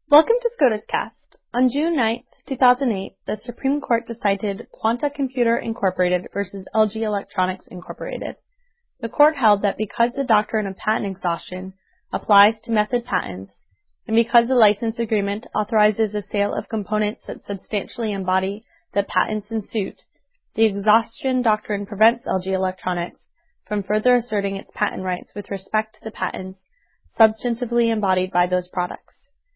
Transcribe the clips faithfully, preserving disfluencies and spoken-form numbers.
Welcome to SCOTUS Cast. On June ninth, two thousand eight, the Supreme Court decided Quanta Computer Incorporated versus L G Electronics Incorporated. The court held that because the doctrine of patent exhaustion applies to method patents, and because the license agreement authorizes the sale of components that substantially embody the patents in suit, the exhaustion doctrine prevents L G Electronics from further asserting its patent rights with respect to the patents substantively embodied by those products.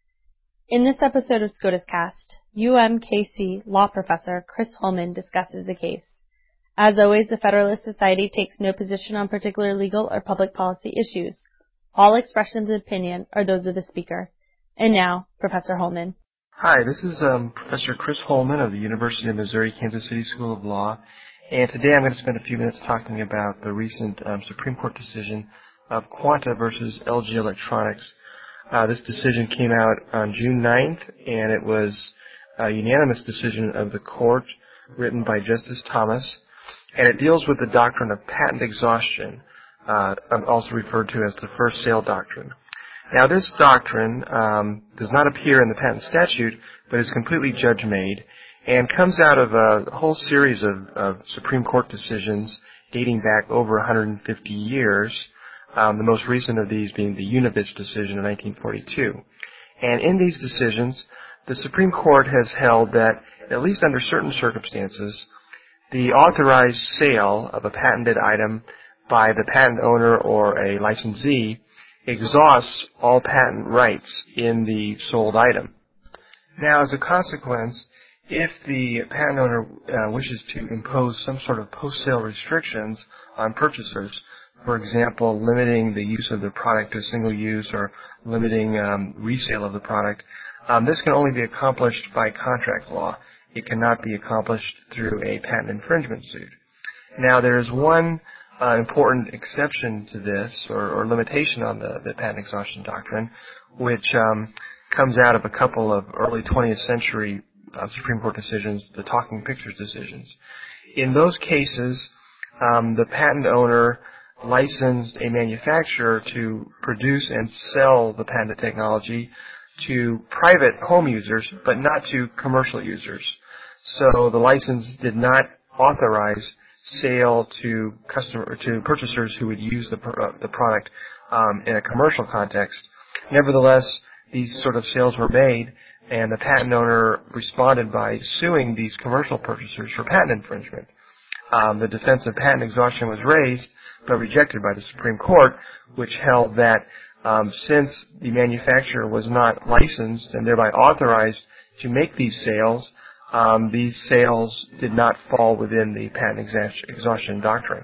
In this episode of SCOTUS Cast, U M K C law professor Chris Holman discusses the case. As always, the Federalist Society takes no position on particular legal or public policy issues. All expressions of opinion are those of the speaker. And now, Professor Holman. Hi, this is um, Professor Chris Holman of the University of Missouri Kansas City School of Law, and today I'm going to spend a few minutes talking about the recent um, Supreme Court decision of Quanta versus L G Electronics. Uh, this decision came out on June ninth, and it was a unanimous decision of the court written by Justice Thomas, and it deals with the doctrine of patent exhaustion, uh, also referred to as the first sale doctrine. Now, this doctrine um, does not appear in the patent statute, but is completely judge-made and comes out of a whole series of, of Supreme Court decisions dating back over one hundred fifty years. Um, the most recent of these being the Unovich decision in nineteen forty-two. And in these decisions, the Supreme Court has held that, at least under certain circumstances, the authorized sale of a patented item by the patent owner or a licensee exhausts all patent rights in the sold item. Now, as a consequence, if the patent owner uh, wishes to impose some sort of post-sale restrictions on purchasers, for example, limiting the use of the product to single use or limiting um, resale of the product, um, this can only be accomplished by contract law. It cannot be accomplished through a patent infringement suit. Now, there is one uh, important exception to this, or, or limitation on the, the patent exhaustion doctrine, which um, comes out of a couple of early twentieth century uh, Supreme Court decisions, the Talking Pictures decisions. In those cases, um, the patent owner licensed a manufacturer to produce and sell the patented technology to private home users, but not to commercial users. So the license did not authorize sale to customer to purchasers who would use the uh, the product um, in a commercial context. Nevertheless, these sort of sales were made, and the patent owner responded by suing these commercial purchasers for patent infringement. Um, the defense of patent exhaustion was raised, but rejected by the Supreme Court, which held that um, since the manufacturer was not licensed and thereby authorized to make these sales, um, these sales did not fall within the patent exhaustion doctrine.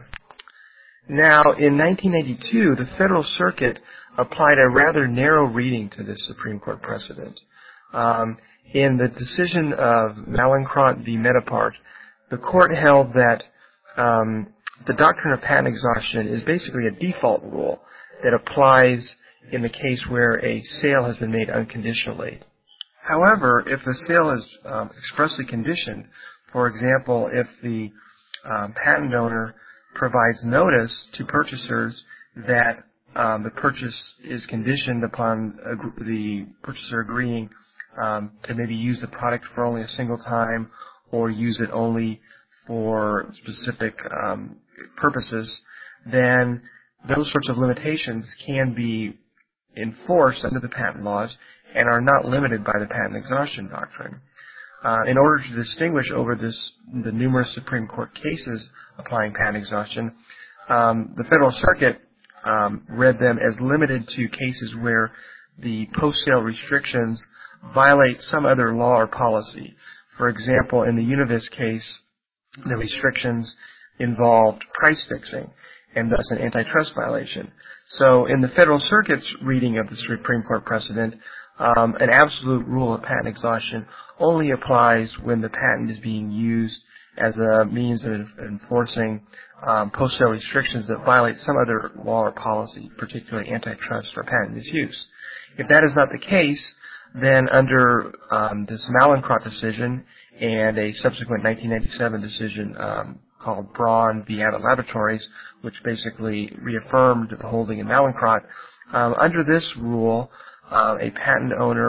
Now, in nineteen eighty-two, the Federal Circuit applied a rather narrow reading to this Supreme Court precedent. Um, in the decision of Mallinckrodt v. Metapart, the court held that um, the doctrine of patent exhaustion is basically a default rule that applies in the case where a sale has been made unconditionally. However, if the sale is um, expressly conditioned, for example, if the um, patent owner provides notice to purchasers that um, the purchase is conditioned upon ag- the purchaser agreeing um, to maybe use the product for only a single time or use it only for specific um, purposes, then those sorts of limitations can be enforced under the patent laws and are not limited by the patent exhaustion doctrine. Uh, in order to distinguish over this, the numerous Supreme Court cases applying patent exhaustion, um, the Federal Circuit um, read them as limited to cases where the post-sale restrictions violate some other law or policy. For example, in the Unovich case, the restrictions involved price fixing and thus an antitrust violation. So in the Federal Circuit's reading of the Supreme Court precedent, um, an absolute rule of patent exhaustion only applies when the patent is being used as a means of enforcing um, post-sale restrictions that violate some other law or policy, particularly antitrust or patent misuse. If that is not the case, then under um, this Mallinckrodt decision and a subsequent nineteen ninety-seven decision um, called Braun v. Abbott Laboratories, which basically reaffirmed the holding in Mallinckrodt, um, under this rule, uh, a patent owner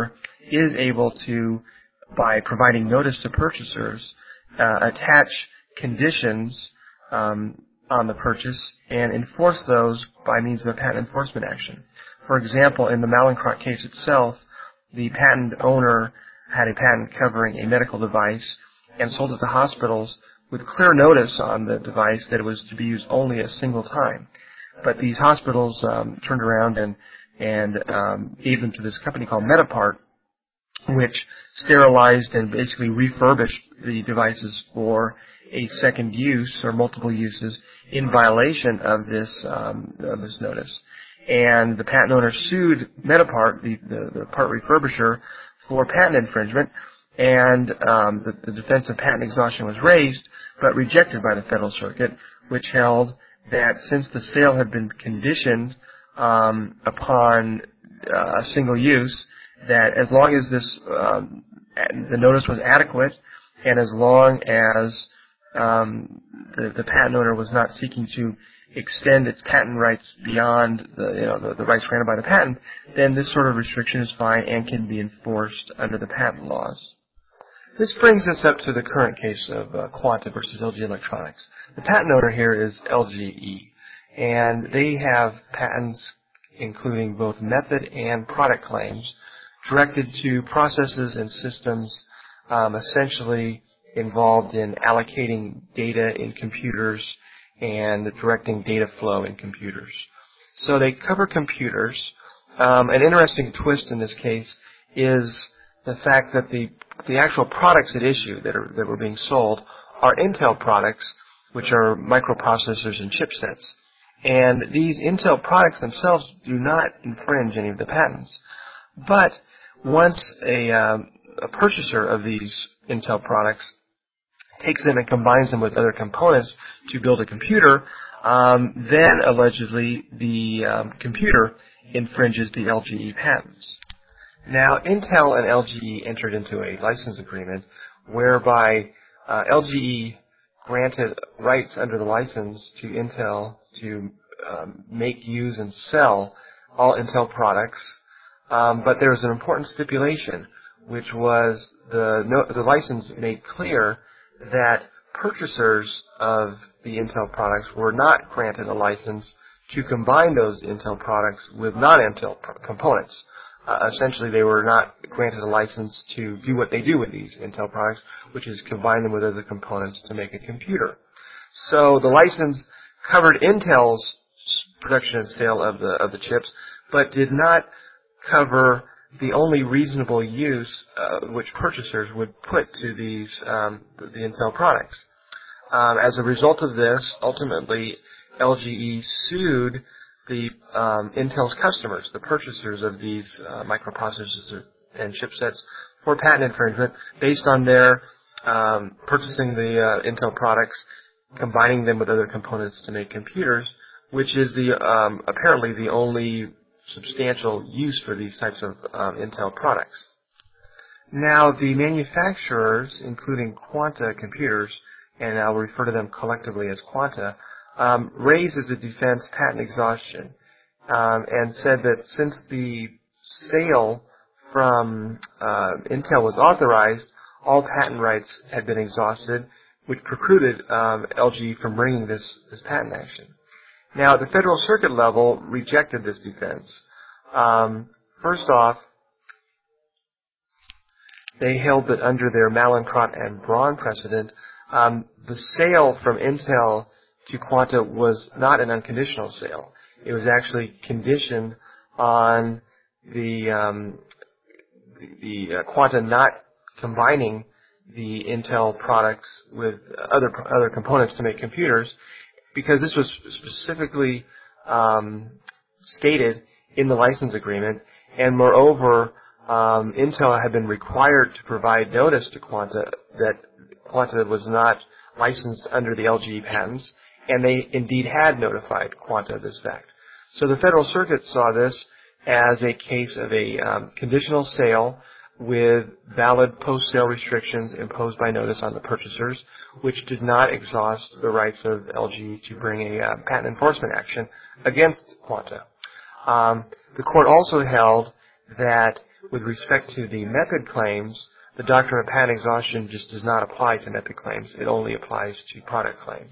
is able to, by providing notice to purchasers, uh, attach conditions um, on the purchase and enforce those by means of a patent enforcement action. For example, in the Mallinckrodt case itself, the patent owner had a patent covering a medical device and sold it to hospitals with clear notice on the device that it was to be used only a single time. But these hospitals um, turned around and, and um, gave them to this company called Medapart, which sterilized and basically refurbished the devices for a second use or multiple uses in violation of this um, of this notice. And the patent owner sued Medapart, the, the, the part refurbisher, for patent infringement, and um, the, the defense of patent exhaustion was raised, but rejected by the Federal Circuit, which held that since the sale had been conditioned um, upon uh, a single use, that as long as this um, the notice was adequate, and as long as um, the, the patent owner was not seeking to extend its patent rights beyond the, you know, the, the rights granted by the patent, then this sort of restriction is fine and can be enforced under the patent laws. This brings us up to the current case of uh, Quanta versus L G Electronics. The patent owner here is L G E, and they have patents including both method and product claims directed to processes and systems um, essentially involved in allocating data in computers and directing data flow in computers. So they cover computers. Um, an interesting twist in this case is the fact that the the actual products at issue that are that were being sold are Intel products, which are microprocessors and chipsets. And these Intel products themselves do not infringe any of the patents. But once a, um, a purchaser of these Intel products takes them and combines them with other components to build a computer, um, then allegedly the um, computer infringes the L G E patents. Now, Intel and L G E entered into a license agreement whereby uh, L G E granted rights under the license to Intel to um, make, use, and sell all Intel products, um, but there was an important stipulation, which was the, no, the license made clear that purchasers of the Intel products were not granted a license to combine those Intel products with non-Intel components. Uh, essentially, they were not granted a license to do what they do with these Intel products, which is combine them with other components to make a computer. So the license covered Intel's production and sale of the of the chips, but did not cover the only reasonable use uh, which purchasers would put to these um, the, the Intel products. Um, as a result of this, ultimately, L G E sued the um, Intel's customers, the purchasers of these uh, microprocessors and chipsets, for patent infringement based on their um, purchasing the uh, Intel products, combining them with other components to make computers, which is the um, apparently the only substantial use for these types of um, Intel products. Now, the manufacturers, including Quanta Computers, and I'll refer to them collectively as Quanta, um, raised as a defense patent exhaustion um, and said that since the sale from uh, Intel was authorized, all patent rights had been exhausted, which precluded um, L G from bringing this, this patent action. Now, at the Federal Circuit level, rejected this defense. Um, first off, they held that under their Mallinckrodt and Braun precedent, um, the sale from Intel to Quanta was not an unconditional sale. It was actually conditioned on the um, the, the uh, Quanta not combining the Intel products with other other components to make computers, because this was specifically um, stated in the license agreement, and moreover, um, Intel had been required to provide notice to Quanta that Quanta was not licensed under the L G E patents, and they indeed had notified Quanta of this fact. So the Federal Circuit saw this as a case of a um, conditional sale with valid post-sale restrictions imposed by notice on the purchasers, which did not exhaust the rights of L G E to bring a uh, patent enforcement action against Quanta. Um, the court also held that with respect to the method claims, the doctrine of patent exhaustion just does not apply to method claims. It only applies to product claims.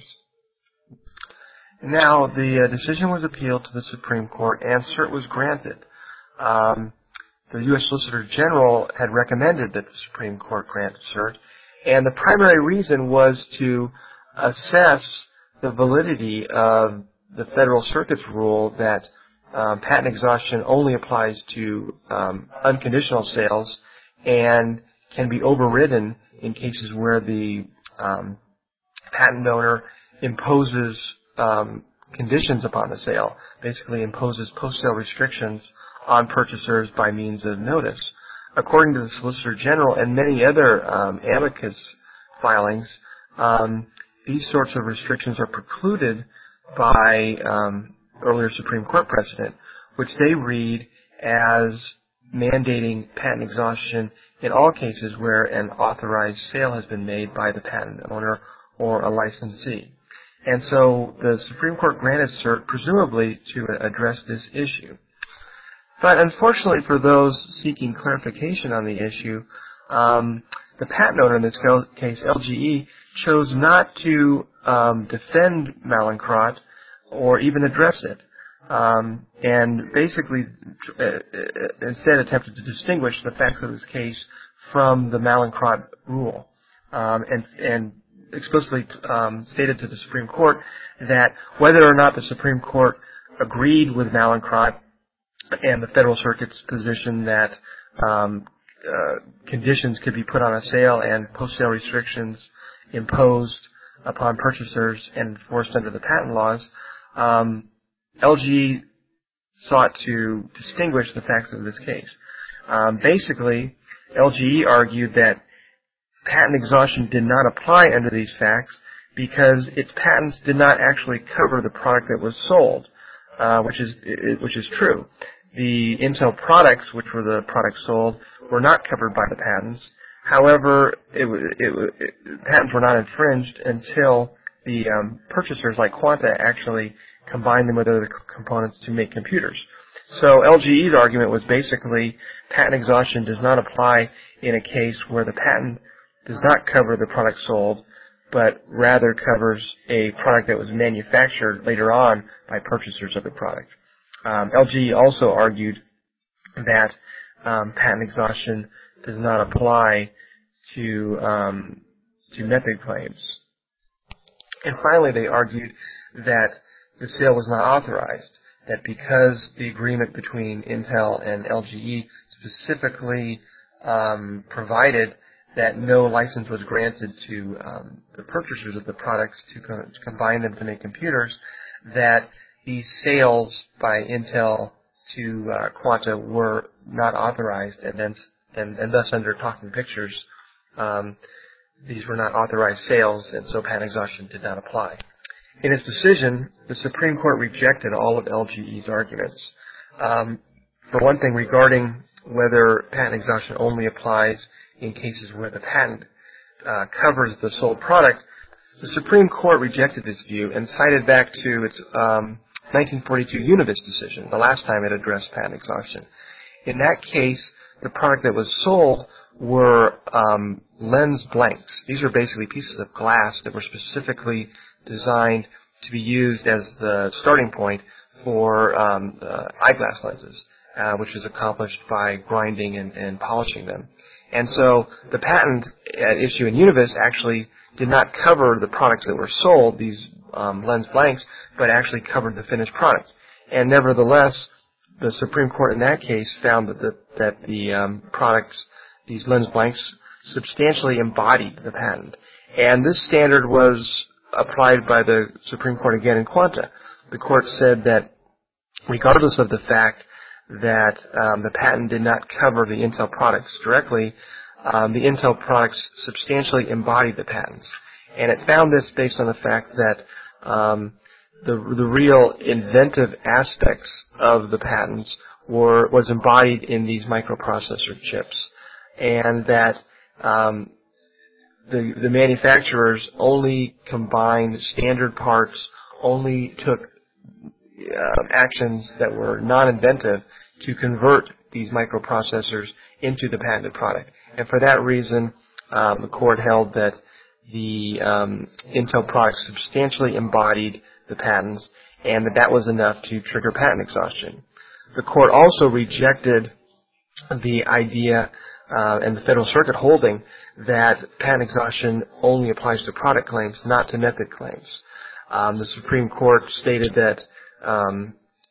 Now, the uh, decision was appealed to the Supreme Court, and cert was granted. Um, the U S Solicitor General had recommended that the Supreme Court grant cert, and the primary reason was to assess the validity of the Federal Circuit's rule that um, patent exhaustion only applies to um, unconditional sales and can be overridden in cases where the um, patent owner imposes um, conditions upon the sale, basically imposes post-sale restrictions on purchasers by means of notice. According to the Solicitor General and many other um, amicus filings, um, these sorts of restrictions are precluded by um, earlier Supreme Court precedent, which they read as mandating patent exhaustion in all cases where an authorized sale has been made by the patent owner or a licensee. And so the Supreme Court granted cert presumably to address this issue. But unfortunately for those seeking clarification on the issue, um, the patent owner in this case, L G E, chose not to um, defend Mallinckrodt or even address it, um, and basically uh, instead attempted to distinguish the facts of this case from the Mallinckrodt rule, um, and, and explicitly um, stated to the Supreme Court that whether or not the Supreme Court agreed with Mallinckrodt and the Federal Circuit's position that um, uh, conditions could be put on a sale and post-sale restrictions imposed upon purchasers and enforced under the patent laws, um, L G E sought to distinguish the facts of this case. Um, basically, L G E argued that patent exhaustion did not apply under these facts because its patents did not actually cover the product that was sold, uh, which is which is true. The Intel products, which were the products sold, were not covered by the patents. However, it, it, it, patents were not infringed until the um, purchasers, like Quanta, actually combined them with other components to make computers. So L G E's argument was basically patent exhaustion does not apply in a case where the patent does not cover the product sold, but rather covers a product that was manufactured later on by purchasers of the product. Um, L G E also argued that um, patent exhaustion does not apply to um, to method claims. And finally, they argued that the sale was not authorized, that because the agreement between Intel and L G E specifically um, provided that no license was granted to um, the purchasers of the products to, co- to combine them to make computers, that these sales by Intel to uh, Quanta were not authorized, and then and, and thus under Talking Pictures, um, these were not authorized sales, and so patent exhaustion did not apply. In its decision, the Supreme Court rejected all of L G E's arguments. Um, for one thing, regarding whether patent exhaustion only applies in cases where the patent uh, covers the sold product, the Supreme Court rejected this view and cited back to its um, nineteen forty-two Univis decision, the last time it addressed patent exhaustion. In that case, the product that was sold were um, lens blanks. These were basically pieces of glass that were specifically designed to be used as the starting point for um, uh, eyeglass lenses, uh, which was accomplished by grinding and, and polishing them. And so the patent at issue in Univis actually did not cover the products that were sold, these um, lens blanks, but actually covered the finished product. And nevertheless, the Supreme Court in that case found that the, that the um, products, these lens blanks, substantially embodied the patent. And this standard was applied by the Supreme Court again in Quanta. The court said that regardless of the fact that um, the patent did not cover the Intel products directly, um, the Intel products substantially embodied the patents. And it found this based on the fact that um, the, the real inventive aspects of the patents were was embodied in these microprocessor chips, and that um, the, the manufacturers only combined standard parts, only took uh, actions that were non-inventive to convert these microprocessors into the patented product. And for that reason, um, the court held that the um, Intel products substantially embodied the patents and that that was enough to trigger patent exhaustion. The court also rejected the idea uh, and the Federal Circuit holding that patent exhaustion only applies to product claims, not to method claims. Um, the Supreme Court stated that um,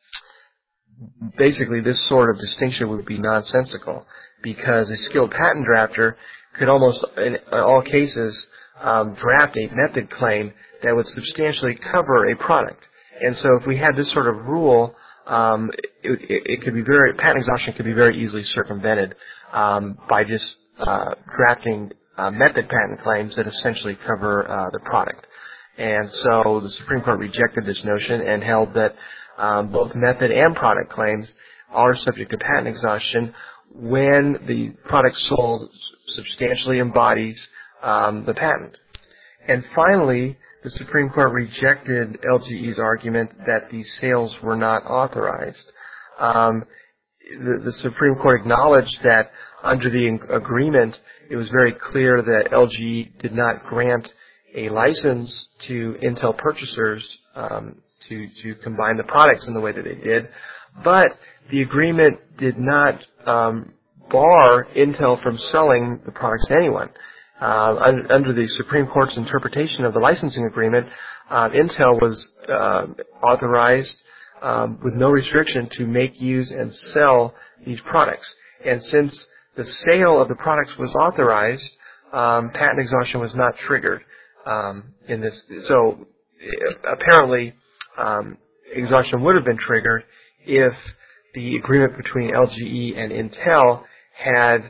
basically this sort of distinction would be nonsensical because a skilled patent drafter could almost, in all cases, um, draft a method claim that would substantially cover a product. And so if we had this sort of rule, um, it, it, it could be very, patent exhaustion could be very easily circumvented um, by just uh, drafting uh, method patent claims that essentially cover uh, the product. And so the Supreme Court rejected this notion and held that um, both method and product claims are subject to patent exhaustion when the product sold substantially embodies um, the patent. And finally, the Supreme Court rejected L G E's argument that these sales were not authorized. Um, the, the Supreme Court acknowledged that under the agreement, it was very clear that L G E did not grant a license to Intel purchasers um, to, to combine the products in the way that they did, but the agreement did not um, bar Intel from selling the products to anyone. Uh, un- under the Supreme Court's interpretation of the licensing agreement, uh, Intel was uh, authorized um, with no restriction to make, use, and sell these products. And since the sale of the products was authorized, um, patent exhaustion was not triggered um, in this. So apparently, um, exhaustion would have been triggered if the agreement between L G E and Intel had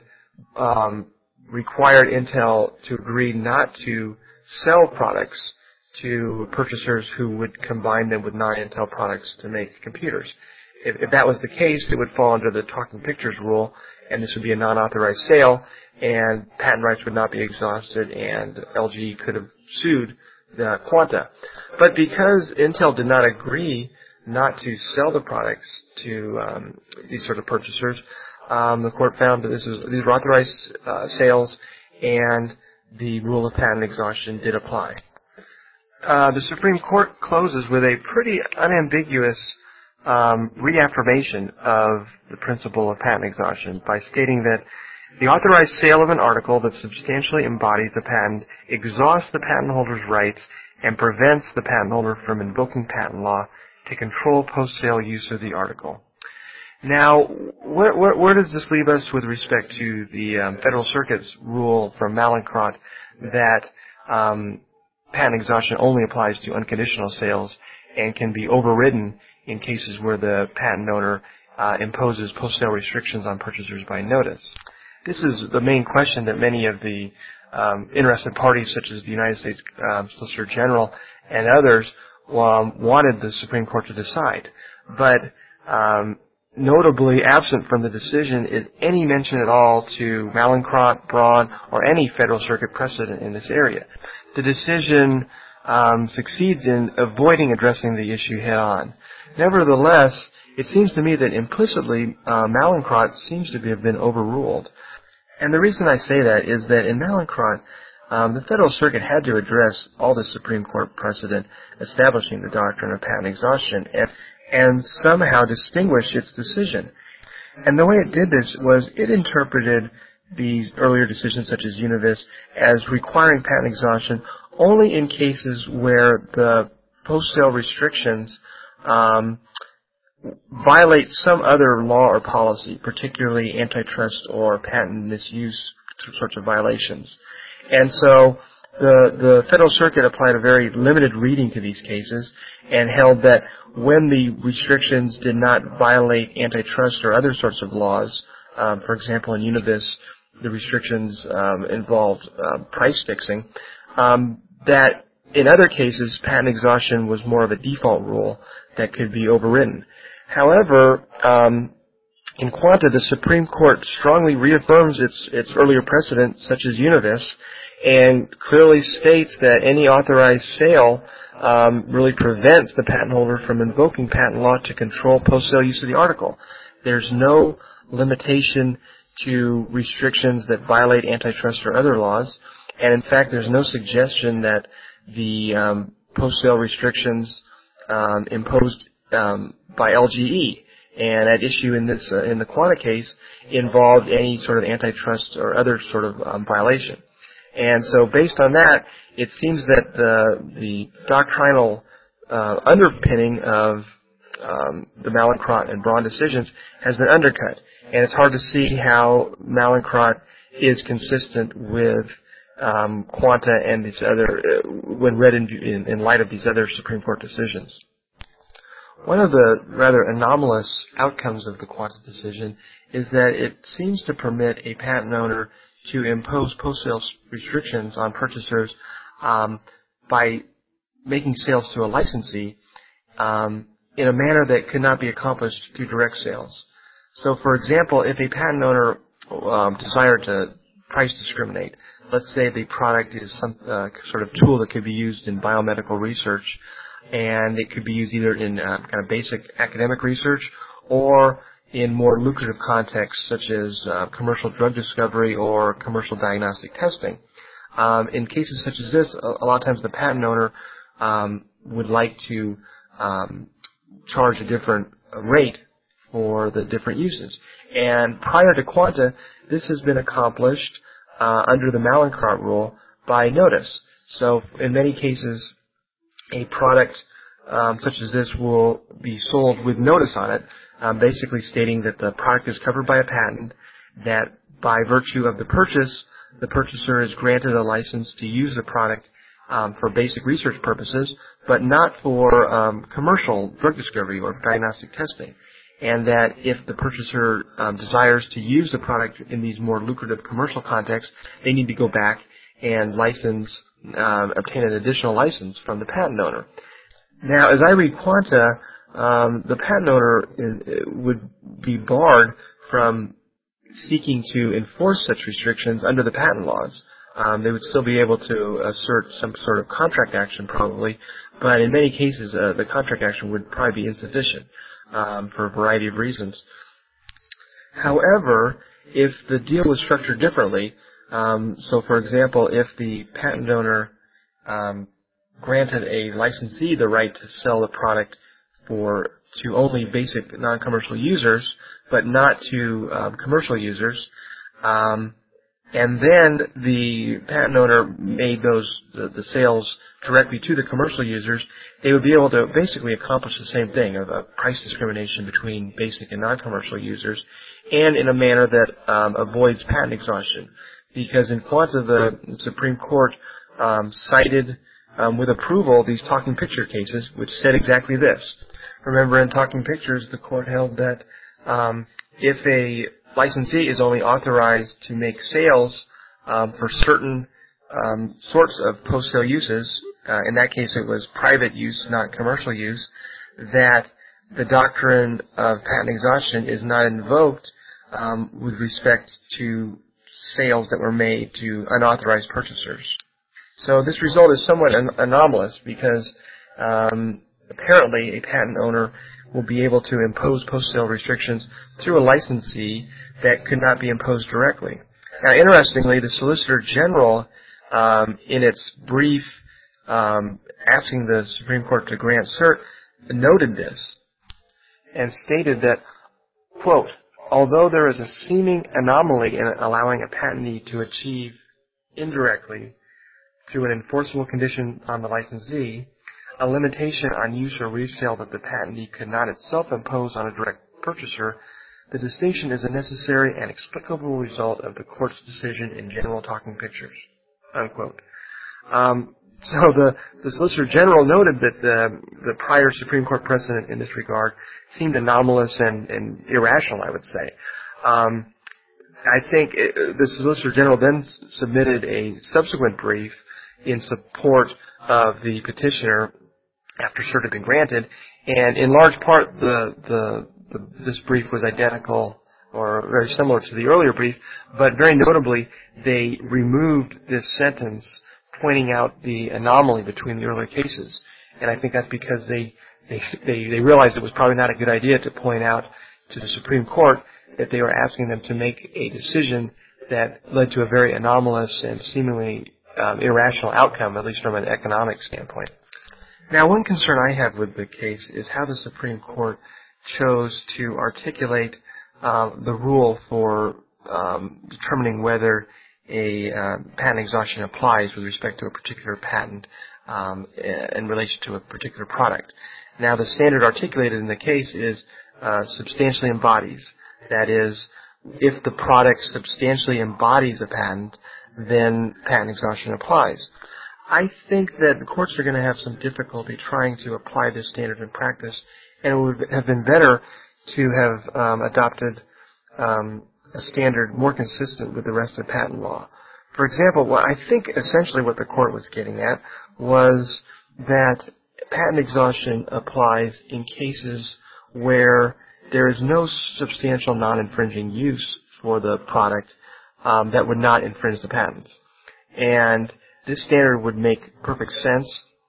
um, required Intel to agree not to sell products to purchasers who would combine them with non-Intel products to make computers. If, if that was the case, it would fall under the Talking Pictures rule, and this would be a non-authorized sale, and patent rights would not be exhausted, and L G E could have sued the Quanta. But because Intel did not agree not to sell the products to um, these sort of purchasers, Um, the court found that this is, these were authorized uh, sales, and the rule of patent exhaustion did apply. Uh, the Supreme Court closes with a pretty unambiguous um, reaffirmation of the principle of patent exhaustion by stating that the authorized sale of an article that substantially embodies the patent exhausts the patent holder's rights and prevents the patent holder from invoking patent law to control post-sale use of the article. Now, where, where, where does this leave us with respect to the um, Federal Circuit's rule from Mallinckrodt that um, patent exhaustion only applies to unconditional sales and can be overridden in cases where the patent owner uh, imposes post-sale restrictions on purchasers by notice? This is the main question that many of the um, interested parties, such as the United States um, Solicitor General and others, um, wanted the Supreme Court to decide. But um, notably absent from the decision is any mention at all to Mallinckrodt, Braun, or any Federal Circuit precedent in this area. The decision um, succeeds in avoiding addressing the issue head-on. Nevertheless, it seems to me that implicitly uh, Mallinckrodt seems to have been overruled. And the reason I say that is that in Mallinckrodt, um, the Federal Circuit had to address all the Supreme Court precedent establishing the doctrine of patent exhaustion and and somehow distinguish its decision. And the way it did this was it interpreted these earlier decisions, such as Univis, as requiring patent exhaustion only in cases where the post-sale restrictions um, violate some other law or policy, particularly antitrust or patent misuse sorts of violations. And so The, the Federal Circuit applied a very limited reading to these cases and held that when the restrictions did not violate antitrust or other sorts of laws, um, for example, in Univis, the restrictions um, involved uh, price fixing, um, that in other cases, patent exhaustion was more of a default rule that could be overridden. However, um, in Quanta, the Supreme Court strongly reaffirms its, its earlier precedent, such as Univis, and clearly states that any authorized sale um, really prevents the patent holder from invoking patent law to control post-sale use of the article. There's no limitation to restrictions that violate antitrust or other laws, and in fact, there's no suggestion that the um, post-sale restrictions um, imposed um, by L G E and at issue in this uh, in the Quanta case involved any sort of antitrust or other sort of um, violation. And so, based on that, it seems that the the doctrinal uh, underpinning of um, the Mallinckrodt and Braun decisions has been undercut, and it's hard to see how Mallinckrodt is consistent with um, Quanta and these other uh, when read in, in in light of these other Supreme Court decisions. One of the rather anomalous outcomes of the Quanta decision is that it seems to permit a patent owner to impose post-sale restrictions on purchasers um, by making sales to a licensee um, in a manner that could not be accomplished through direct sales. So, for example, if a patent owner um, desired to price discriminate, let's say the product is some uh, sort of tool that could be used in biomedical research, and it could be used either in uh, kind of basic academic research or in more lucrative contexts such as uh, commercial drug discovery or commercial diagnostic testing. Um, in cases such as this, a, a lot of times the patent owner um, would like to um, charge a different rate for the different uses. And prior to Quanta, this has been accomplished uh, under the Mallinckrodt rule by notice. So in many cases, a product um, such as this will be sold with notice on it, um, basically stating that the product is covered by a patent, that by virtue of the purchase, the purchaser is granted a license to use the product um, for basic research purposes, but not for um, commercial drug discovery or diagnostic testing. And that if the purchaser um, desires to use the product in these more lucrative commercial contexts, they need to go back and license, uh, obtain an additional license from the patent owner. Now, as I read Quanta, um, the patent owner is, would be barred from seeking to enforce such restrictions under the patent laws. Um, they would still be able to assert some sort of contract action probably, but in many cases uh, the contract action would probably be insufficient um, for a variety of reasons. However, if the deal was structured differently, um, so for example, if the patent owner um, granted a licensee the right to sell the product for to only basic non-commercial users, but not to um, commercial users, um, and then the patent owner made those the, the sales directly to the commercial users, they would be able to basically accomplish the same thing of a price discrimination between basic and non-commercial users, and in a manner that um, avoids patent exhaustion. Because in Quanta, the Supreme Court um, cited um, with approval these talking picture cases, which said exactly this. Remember, in talking pictures, the court held that um, if a licensee is only authorized to make sales um, for certain um, sorts of post-sale uses, uh, in that case it was private use, not commercial use, that the doctrine of patent exhaustion is not invoked um, with respect to sales that were made to unauthorized purchasers. So this result is somewhat an- anomalous because um, apparently a patent owner will be able to impose post-sale restrictions through a licensee that could not be imposed directly. Now, interestingly, the Solicitor General, um, in its brief um, asking the Supreme Court to grant cert, noted this and stated that, quote, although there is a seeming anomaly in allowing a patentee to achieve indirectly through an enforceable condition on the licensee a limitation on use or resale that the patentee could not itself impose on a direct purchaser, the distinction is a necessary and explicable result of the court's decision in General Talking Pictures, unquote. Um, so the, the Solicitor General noted that the, the prior Supreme Court precedent in this regard seemed anomalous and, and irrational, I would say. Um, I think it, the Solicitor General then submitted a subsequent brief in support of the petitioner after cert had been granted, and in large part the, the, the this brief was identical or very similar to the earlier brief, but very notably they removed this sentence pointing out the anomaly between the earlier cases, and I think that's because they they they, they realized it was probably not a good idea to point out to the Supreme Court that they were asking them to make a decision that led to a very anomalous and seemingly um, irrational outcome, at least from an economic standpoint. Now, one concern I have with the case is how the Supreme Court chose to articulate uh, the rule for um, determining whether a uh, patent exhaustion applies with respect to a particular patent um, in relation to a particular product. Now, the standard articulated in the case is uh, substantially embodies. That is, if the product substantially embodies a patent, then patent exhaustion applies. I think that the courts are going to have some difficulty trying to apply this standard in practice, and it would have been better to have um, adopted um, a standard more consistent with the rest of patent law. For example, what I think essentially what the court was getting at was that patent exhaustion applies in cases where there is no substantial non-infringing use for the product um, that would not infringe the patent. And this standard would make perfect sense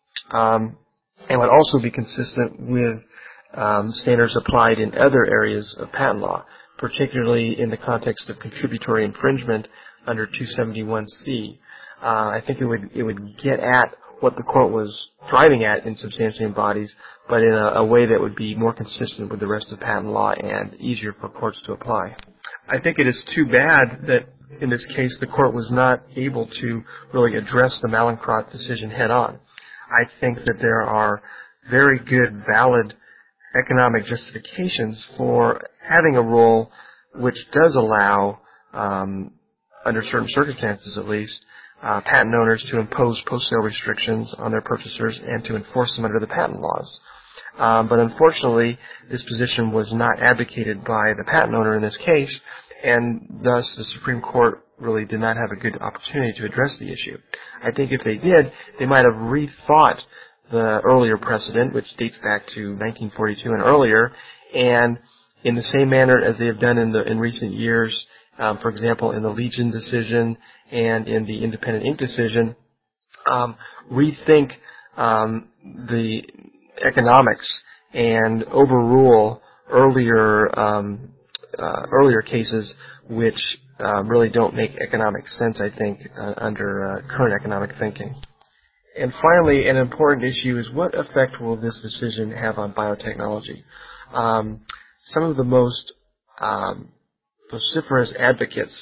um, and would also be consistent with um, standards applied in other areas of patent law, particularly in the context of contributory infringement under two seventy-one C. Uh, I think it would it would get at what the court was driving at in substantially embodies, but in a, a way that would be more consistent with the rest of patent law and easier for courts to apply. I think it is too bad that in this case the court was not able to really address the Mallinckrodt decision head on. I think that there are very good, valid economic justifications for having a rule which does allow, um, under certain circumstances at least, Uh, patent owners to impose post-sale restrictions on their purchasers and to enforce them under the patent laws. Um, but unfortunately, this position was not advocated by the patent owner in this case, and thus the Supreme Court really did not have a good opportunity to address the issue. I think if they did, they might have rethought the earlier precedent, which dates back to nineteen forty-two and earlier, and in the same manner as they have done in the in recent years, um, for example, in the Legion decision and in the Independent Ink decision, um, rethink um, the economics and overrule earlier um, uh, earlier cases which uh, really don't make economic sense, I think, uh, under uh, current economic thinking. And finally, an important issue is what effect will this decision have on biotechnology? Um, some of the most um, vociferous advocates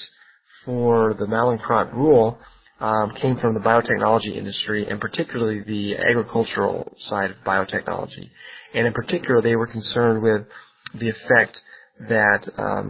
for the Mallinckrodt rule um, came from the biotechnology industry, and particularly the agricultural side of biotechnology. And in particular, they were concerned with the effect that um,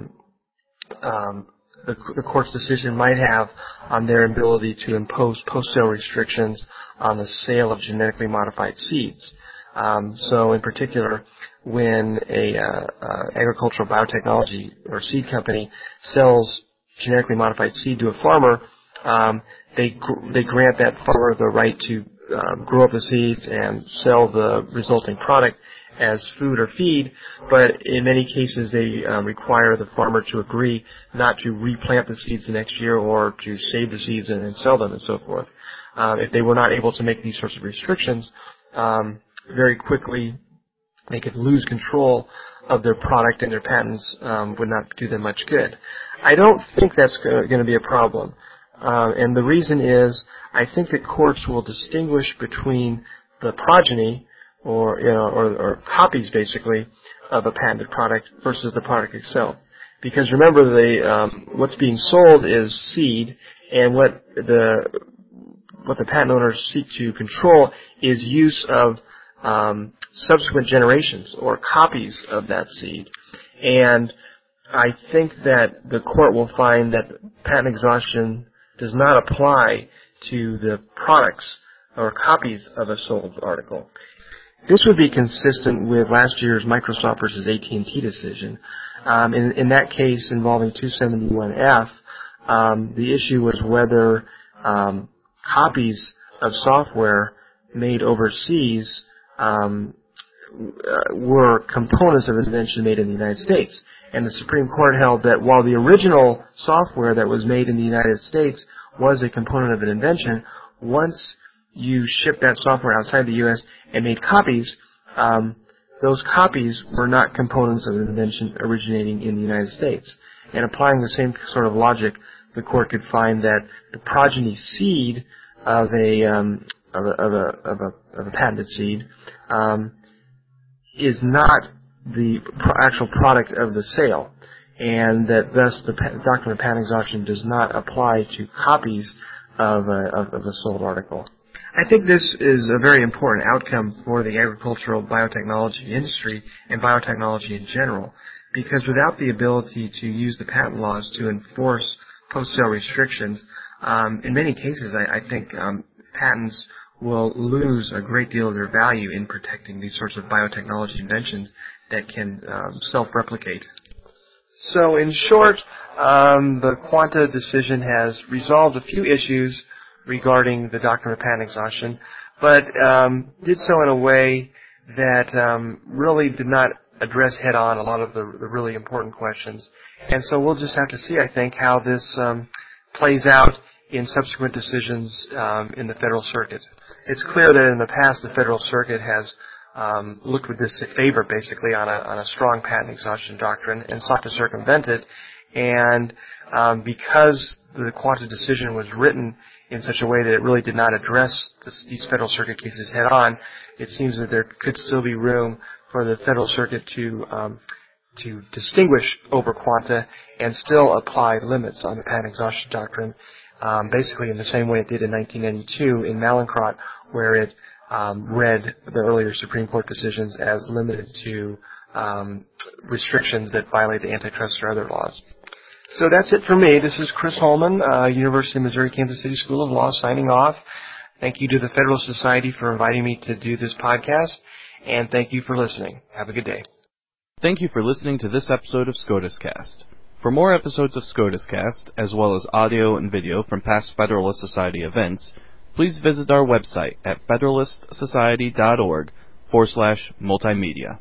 um, the, the court's decision might have on their ability to impose post-sale restrictions on the sale of genetically modified seeds. Um, so in particular, when a uh, uh, agricultural biotechnology or seed company sells genetically modified seed to a farmer, um, they gr- they grant that farmer the right to um, grow up the seeds and sell the resulting product as food or feed, but in many cases they um, require the farmer to agree not to replant the seeds the next year or to save the seeds and, and sell them and so forth. Um, if they were not able to make these sorts of restrictions, um, very quickly they could lose control of their product, and their patents um, would not do them much good. I don't think that's going to be a problem. Uh, and the reason is I think that courts will distinguish between the progeny or, you know, or, or copies basically of a patented product versus the product itself. Because remember, the um, what's being sold is seed, and what the what the patent owners seek to control is use of um, subsequent generations or copies of that seed. And I think that the court will find that patent exhaustion does not apply to the products or copies of a sold article. This would be consistent with last year's Microsoft versus A T and T decision. Um, in, in that case involving two seventy-one F, um, the issue was whether um, copies of software made overseas um, uh, were components of an invention made in the United States. And the Supreme Court held that while the original software that was made in the United States was a component of an invention, once you shipped that software outside the U S and made copies, um, those copies were not components of an invention originating in the United States. And applying the same sort of logic, the court could find that the progeny seed of a um, of a of a of a, of a patented seed um, is not the pro- actual product of the sale, and that thus the pa- doctrine of patent exhaustion does not apply to copies of a, of, of a sold article. I think this is a very important outcome for the agricultural biotechnology industry and biotechnology in general, because without the ability to use the patent laws to enforce post-sale restrictions, um, in many cases I, I think um, patents will lose a great deal of their value in protecting these sorts of biotechnology inventions that can um, self-replicate. So in short, um, the Quanta decision has resolved a few issues regarding the doctrine of patent exhaustion, but um, did so in a way that um, really did not address head-on a lot of the, the really important questions. And so we'll just have to see, I think, how this um, plays out in subsequent decisions um, in the Federal Circuit. It's clear that in the past the Federal Circuit has um, looked with disfavor, basically, on a, on a strong patent exhaustion doctrine and sought to circumvent it. And um, because the Quanta decision was written in such a way that it really did not address this, these Federal Circuit cases head-on, it seems that there could still be room for the Federal Circuit to um, to distinguish over Quanta and still apply limits on the patent exhaustion doctrine, um, basically in the same way it did in nineteen ninety-two in Mallinckrodt, where it um, read the earlier Supreme Court decisions as limited to um, restrictions that violate the antitrust or other laws. So that's it for me. This is Chris Holman, uh, University of Missouri Kansas City School of Law, signing off. Thank you to the Federalist Society for inviting me to do this podcast, and thank you for listening. Have a good day. Thank you for listening to this episode of SCOTUS Cast. For more episodes of SCOTUS Cast, as well as audio and video from past Federalist Society events, please visit our website at federalistsociety.org forward slash multimedia.